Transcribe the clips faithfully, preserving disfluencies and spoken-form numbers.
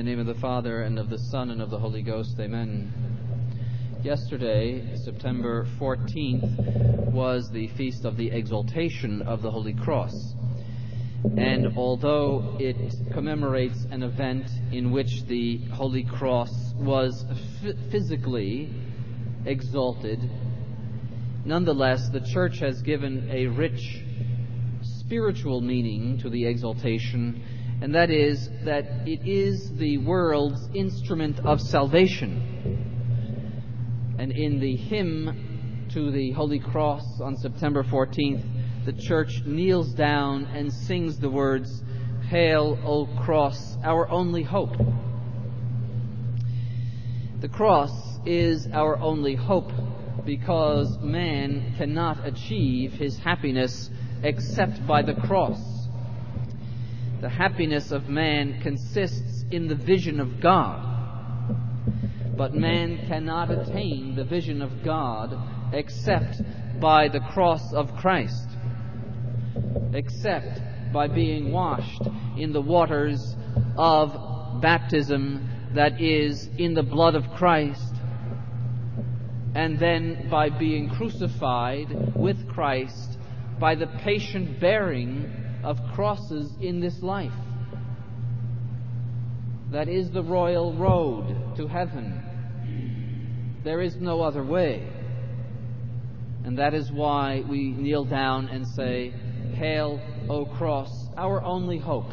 name of the Father, and of the Son, and of the Holy Ghost. Amen. Yesterday, September fourteenth, was the feast of the Exaltation of the Holy Cross. And although it commemorates an event in which the Holy Cross was f- physically exalted, nonetheless, the Church has given a rich spiritual meaning to the exaltation, and that is that it is the world's instrument of salvation. And in the hymn to the Holy Cross on September fourteenth, the Church kneels down and sings the words, "Hail, O Cross, our only hope." The cross is our only hope because man cannot achieve his happiness except by the cross. The happiness of man consists in the vision of God, but man cannot attain the vision of God except by the cross of Christ, except by being washed in the waters of baptism that is in the blood of Christ, and then by being crucified with Christ by the patient bearing of crosses in this life. That is the royal road to heaven. There is no other way. And that is why we kneel down and say, "Hail, O cross, our only hope."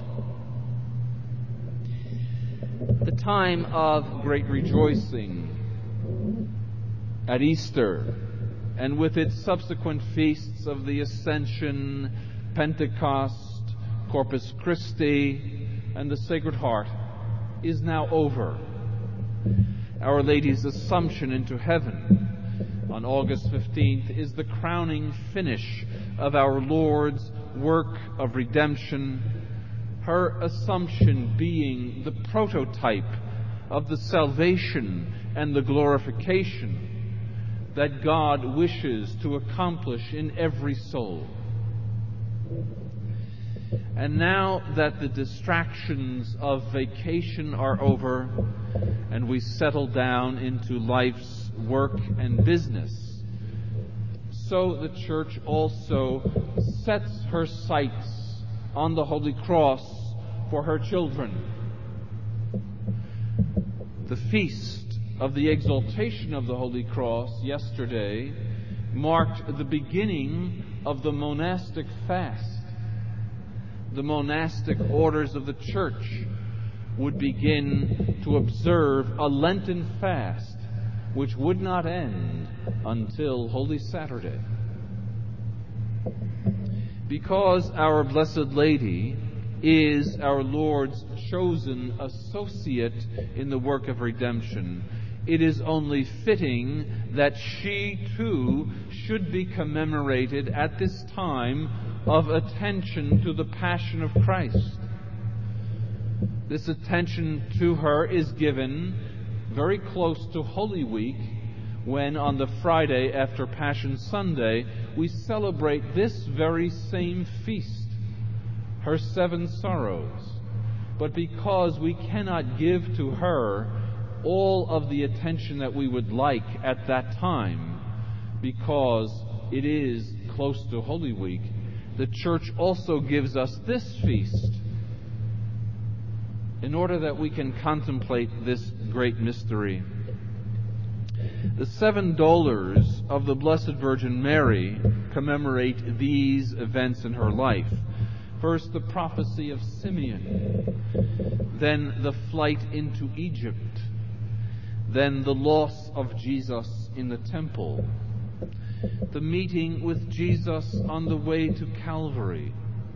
The time of great rejoicing at Easter, and with its subsequent feasts of the Ascension, Pentecost, Corpus Christi, and the Sacred Heart, is now over. Our Lady's Assumption into heaven on August fifteenth is the crowning finish of our Lord's work of redemption, her Assumption being the prototype of the salvation and the glorification that God wishes to accomplish in every soul. And now that the distractions of vacation are over and we settle down into life's work and business, so the Church also sets her sights on the Holy Cross for her children. The feast of the Exaltation of the Holy Cross yesterday marked the beginning of the monastic fast. The monastic orders of the Church would begin to observe a Lenten fast, which would not end until Holy Saturday. Because our Blessed Lady is our Lord's chosen associate in the work of redemption, it is only fitting that she too should be commemorated at this time of attention to the Passion of Christ. This attention to her is given very close to Holy Week, when on the Friday after Passion Sunday we celebrate this very same feast, her seven sorrows. But because we cannot give to her all of the attention that we would like at that time, because it is close to Holy Week, the Church also gives us this feast in order that we can contemplate this great mystery. The seven dolours of the Blessed Virgin Mary commemorate these events in her life. First, the prophecy of Simeon, then the flight into Egypt, then the loss of Jesus in the temple, the meeting with Jesus on the way to Calvary,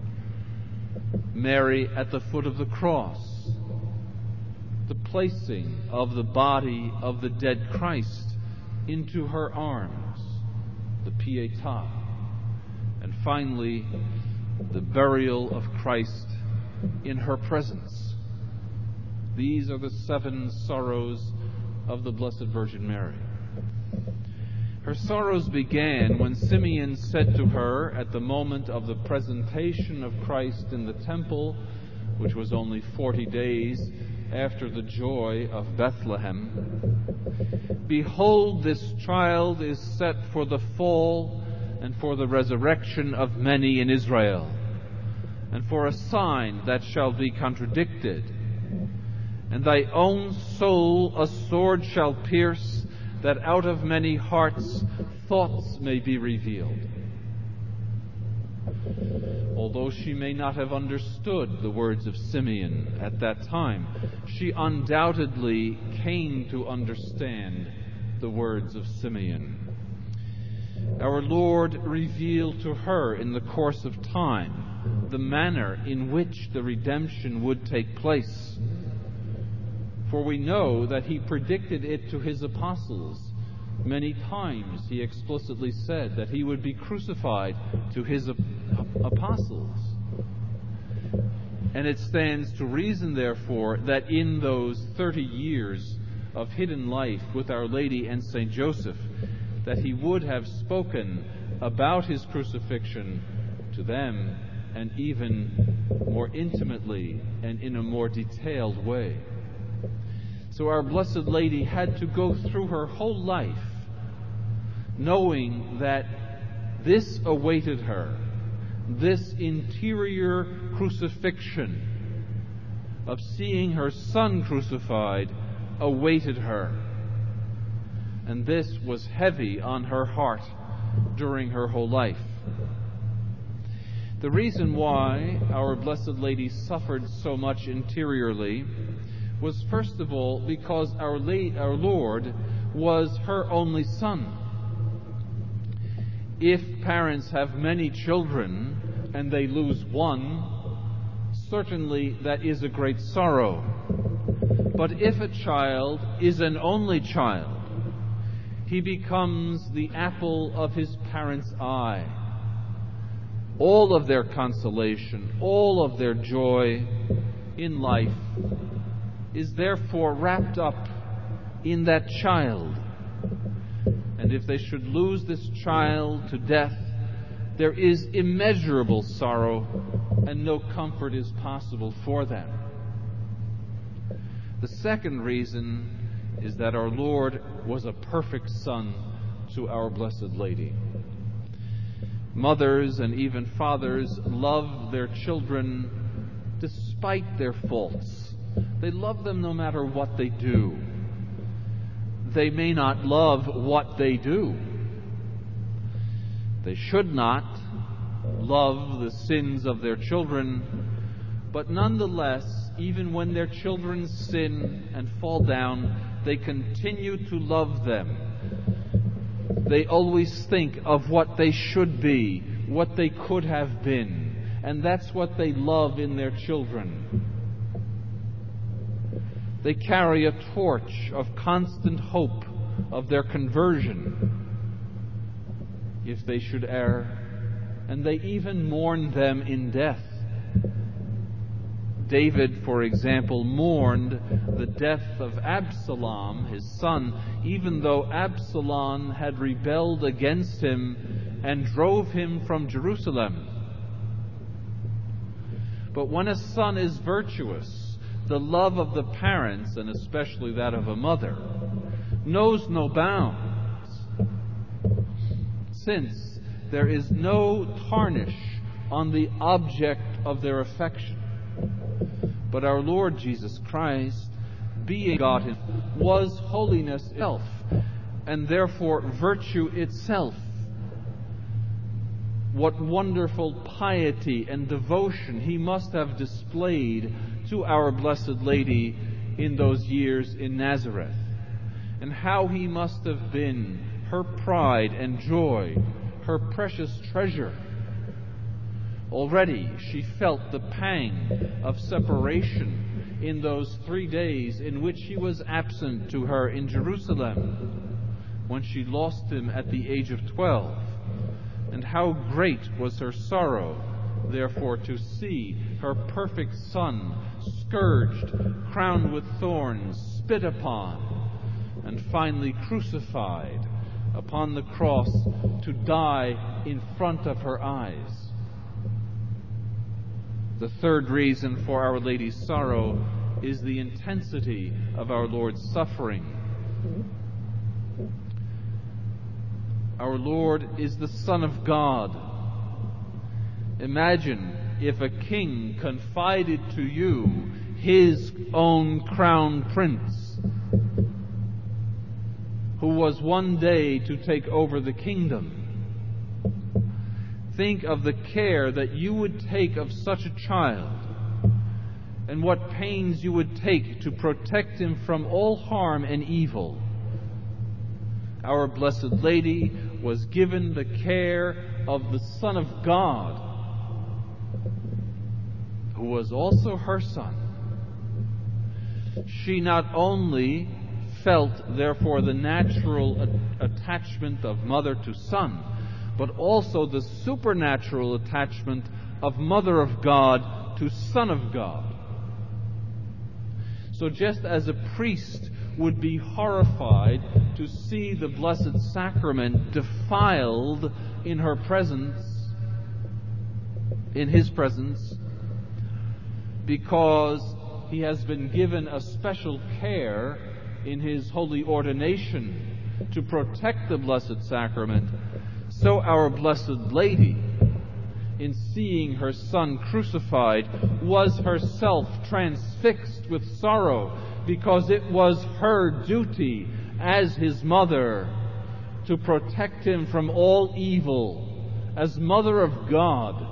Mary at the foot of the cross, the placing of the body of the dead Christ into her arms, the Pietà, and finally the burial of Christ in her presence. These are the seven sorrows of the Blessed Virgin Mary. Her sorrows began when Simeon said to her at the moment of the presentation of Christ in the temple, which was only forty days after the joy of Bethlehem. Behold, this child is set for the fall and for the resurrection of many in Israel, and for a sign that shall be contradicted. And thy own soul a sword shall pierce, that out of many hearts thoughts may be revealed. Although she may not have understood the words of Simeon at that time, she undoubtedly came to understand the words of Simeon. Our Lord revealed to her in the course of time the manner in which the redemption would take place. For we know that he predicted it to his apostles. Many times he explicitly said that he would be crucified to his apostles. And it stands to reason, therefore, that in those thirty years of hidden life with Our Lady and Saint Joseph, that he would have spoken about his crucifixion to them, and even more intimately and in a more detailed way. So our Blessed Lady had to go through her whole life knowing that this awaited her, this interior crucifixion of seeing her Son crucified awaited her. And this was heavy on her heart during her whole life. The reason why our Blessed Lady suffered so much interiorly was, first of all, because our, La- our Lord was her only Son. If parents have many children and they lose one, certainly that is a great sorrow. But if a child is an only child, he becomes the apple of his parents' eye. All of their consolation, all of their joy in life is therefore wrapped up in that child. And if they should lose this child to death, there is immeasurable sorrow, and no comfort is possible for them. The second reason is that our Lord was a perfect Son to our Blessed Lady. Mothers and even fathers love their children despite their faults. They love them no matter what they do. They may not love what they do. They should not love the sins of their children, but nonetheless, even when their children sin and fall down, they continue to love them. They always think of what they should be, what they could have been, and that's what they love in their children. They carry a torch of constant hope of their conversion if they should err, and they even mourn them in death. David, for example, mourned the death of Absalom, his son, even though Absalom had rebelled against him and drove him from Jerusalem. But when a son is virtuous, the love of the parents, and especially that of a mother, knows no bounds, since there is no tarnish on the object of their affection. But our Lord Jesus Christ, being God, was holiness itself, and therefore virtue itself. What wonderful piety and devotion he must have displayed to our Blessed Lady in those years in Nazareth, and how he must have been her pride and joy, her precious treasure. Already she felt the pang of separation in those three days in which he was absent to her in Jerusalem, when she lost him at the age of twelve. And how great was her sorrow, therefore, to see her perfect Son scourged, crowned with thorns, spit upon, and finally crucified upon the cross to die in front of her eyes. The third reason for Our Lady's sorrow is the intensity of our Lord's suffering. Our Lord is the Son of God. Imagine if a king confided to you his own crown prince, who was one day to take over the kingdom. Think of the care that you would take of such a child, and what pains you would take to protect him from all harm and evil. Our Blessed Lady was given the care of the Son of God, who was also her Son. She not only felt, therefore, the natural a- attachment of mother to son, but also the supernatural attachment of Mother of God to Son of God. So just as a priest would be horrified to see the Blessed Sacrament defiled in her presence, in his presence, because he has been given a special care in his holy ordination to protect the Blessed Sacrament, so our Blessed Lady, in seeing her Son crucified, was herself transfixed with sorrow, because it was her duty as his mother to protect him from all evil, as Mother of God.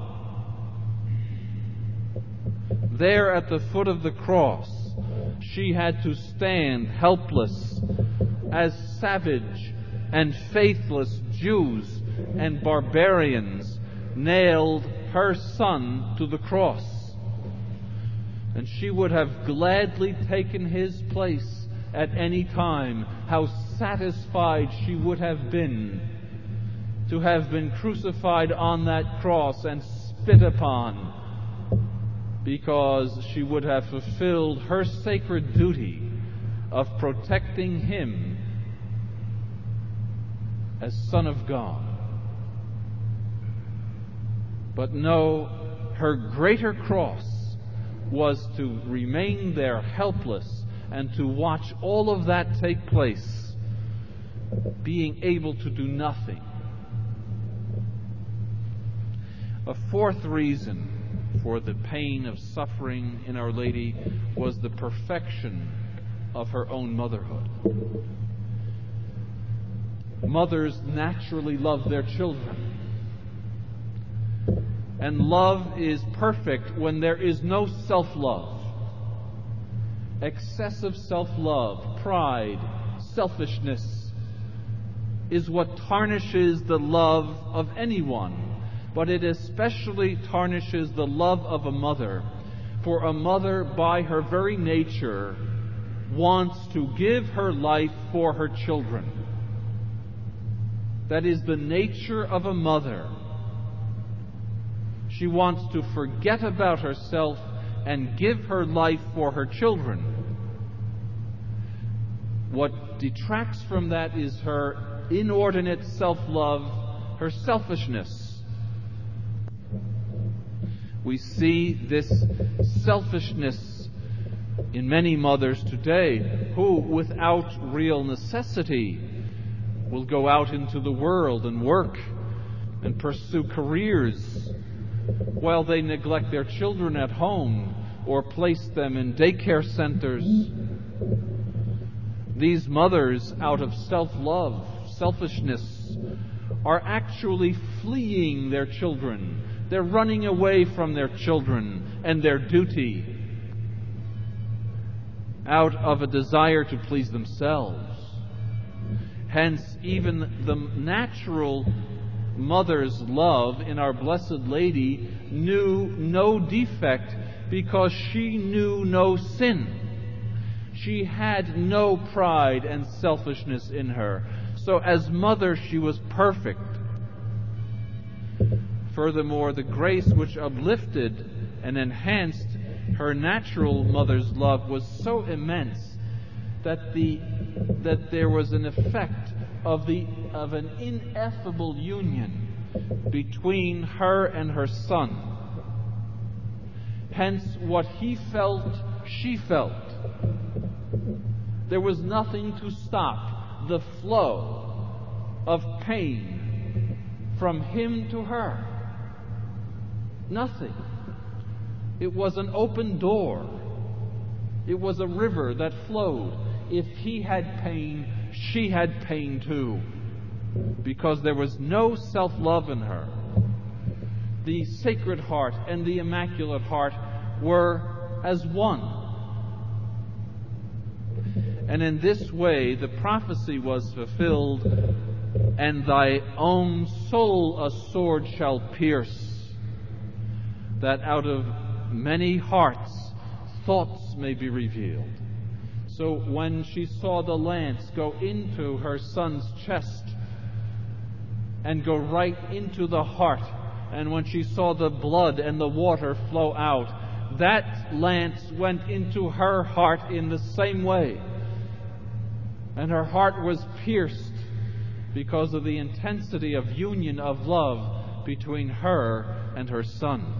There at the foot of the cross, she had to stand helpless as savage and faithless Jews and barbarians nailed her Son to the cross. And she would have gladly taken his place at any time. How satisfied she would have been to have been crucified on that cross and spit upon, because she would have fulfilled her sacred duty of protecting him as Son of God. But no, her greater cross was to remain there helpless and to watch all of that take place, being able to do nothing. A fourth reason for the pain of suffering in Our Lady was the perfection of her own motherhood. Mothers naturally love their children. And love is perfect when there is no self-love. Excessive self-love, pride, selfishness is what tarnishes the love of anyone. But it especially tarnishes the love of a mother. For a mother, by her very nature, wants to give her life for her children. That is the nature of a mother. She wants to forget about herself and give her life for her children. What detracts from that is her inordinate self-love, her selfishness. We see this selfishness in many mothers today who, without real necessity, will go out into the world and work and pursue careers while they neglect their children at home or place them in daycare centers. These mothers, out of self-love, selfishness, are actually fleeing their children. They're running away from their children and their duty out of a desire to please themselves. Hence, even the natural mother's love in Our Blessed Lady knew no defect because she knew no sin. She had no pride and selfishness in her. So as mother, she was perfect. Furthermore, the grace which uplifted and enhanced her natural mother's love was so immense that the that there was an effect of the of an ineffable union between her and her Son. Hence, what he felt, she felt. There was nothing to stop the flow of pain from him to her. Nothing. It was an open door. It was a river that flowed. If he had pain, she had pain too, because there was no self-love in her. The Sacred Heart and the Immaculate Heart were as one. And in this way the prophecy was fulfilled, and thy own soul a sword shall pierce, that out of many hearts thoughts may be revealed. So when she saw the lance go into her son's chest and go right into the heart, and when she saw the blood and the water flow out, that lance went into her heart in the same way. And her heart was pierced because of the intensity of union of love between her and her son.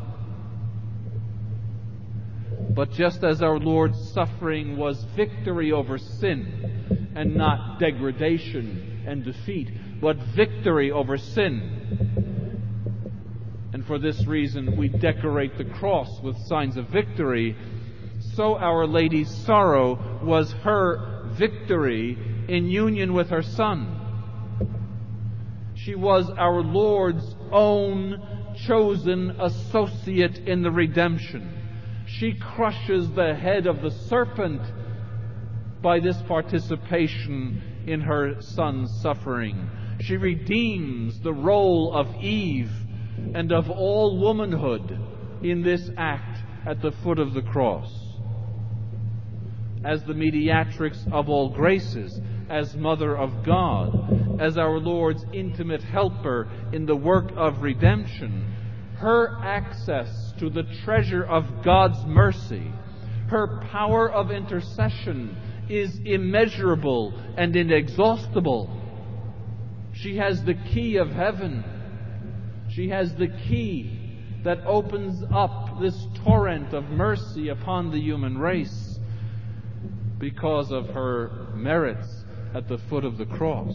But just as our Lord's suffering was victory over sin, and not degradation and defeat, but victory over sin, and for this reason we decorate the cross with signs of victory, so Our Lady's sorrow was her victory in union with her Son. She was our Lord's own chosen associate in the redemption. She crushes the head of the serpent by this participation in her Son's suffering. She redeems the role of Eve and of all womanhood in this act at the foot of the cross. As the mediatrix of all graces, as Mother of God, as our Lord's intimate helper in the work of redemption, her access to the treasure of God's mercy, her power of intercession is immeasurable and inexhaustible. She has the key of heaven. She has the key that opens up this torrent of mercy upon the human race because of her merits at the foot of the cross.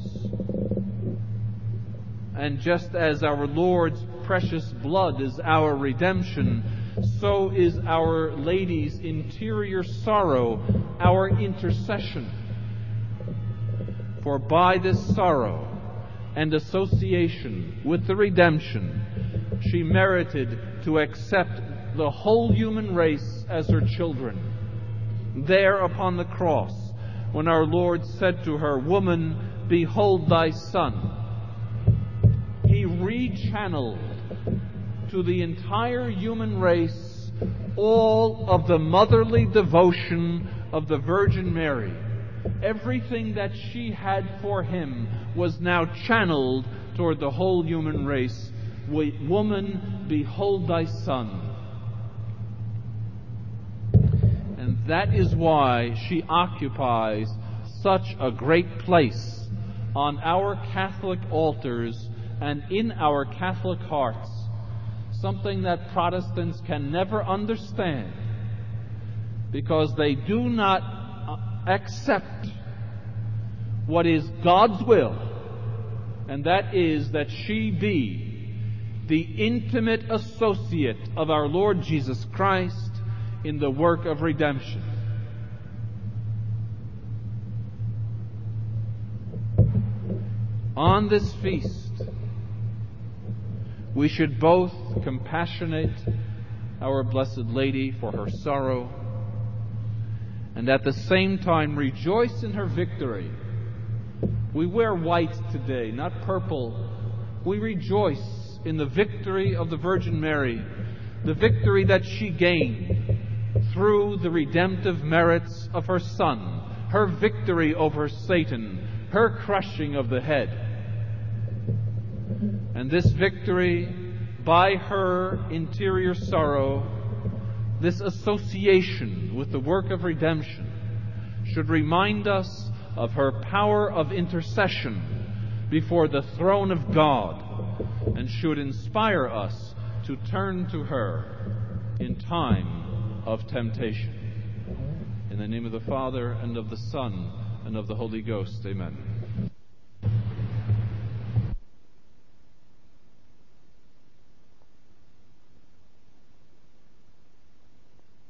And just as our Lord's precious blood is our redemption, so is Our Lady's interior sorrow our intercession. For by this sorrow and association with the redemption, she merited to accept the whole human race as her children. There upon the cross, when our Lord said to her, "Woman, behold thy son," He rechanneled to the entire human race all of the motherly devotion of the Virgin Mary. Everything that she had for Him was now channeled toward the whole human race. "Woman, behold thy son." And that is why she occupies such a great place on our Catholic altars and in our Catholic hearts, something that Protestants can never understand, because they do not accept what is God's will, and that is that she be the intimate associate of our Lord Jesus Christ in the work of redemption. On this feast, we should both compassionate our Blessed Lady for her sorrow, and at the same time rejoice in her victory. We wear white today, not purple. We rejoice in the victory of the Virgin Mary, the victory that she gained through the redemptive merits of her Son, her victory over Satan, her crushing of the head. And this victory, by her interior sorrow, this association with the work of redemption, should remind us of her power of intercession before the throne of God, and should inspire us to turn to her in time of temptation. In the name of the Father, and of the Son, and of the Holy Ghost. Amen.